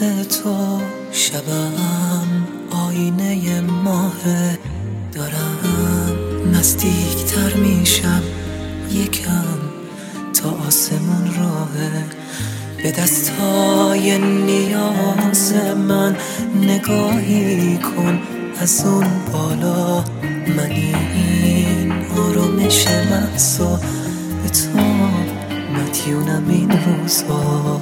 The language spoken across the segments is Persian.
تو شبم آینه ماهه، دارم نزدیکتر میشم یکم تا آسمون راهه. به دستای نیاز من نگاهی کن از اون بالا، من این آرامش محضا به تو مدیونم این روزا.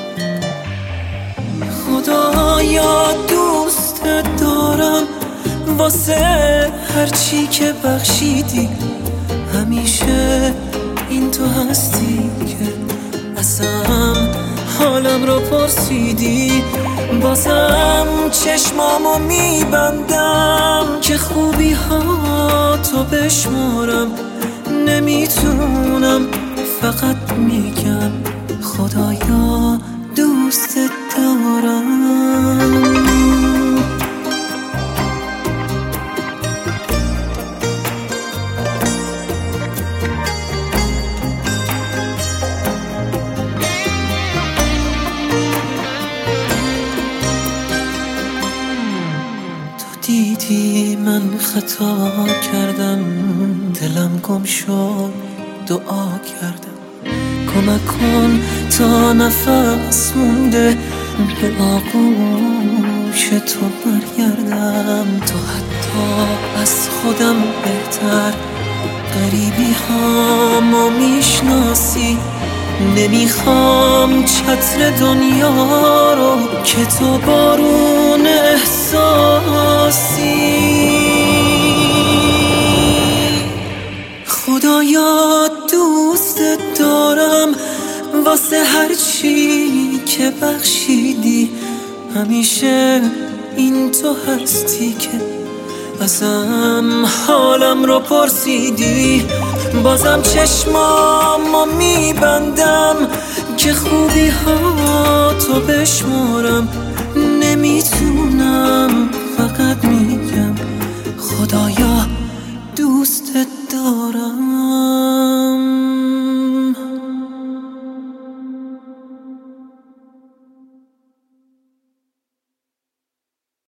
خدایا دوست دارم واسه هرچی که بخشیدی، همیشه این تو هستی که ازم حالم رو پرسیدی. بازم چشمامو میبندم که خوبی ها تو بشمارم، نمیتونم فقط میگم خدایا دوست دارم. دیدی من خطا کردم، دلم گم شد دعا کردم، کمک کن تا نفس مونده به آغوش تو برگردم. تو حتی از خودم بهتر غریبی هامو میشناسی، نمیخوام چتر دنیا رو که تو بارون احساسی. خدایا دوست دارم واسه هرچی که بخشیدی، همیشه این تو هستی که ازم حالم رو پرسیدی. بازم چشمامو میبندم که خوبی ها تو بشمارم، نمیتونم فقط میگم خدایا دوست دارم.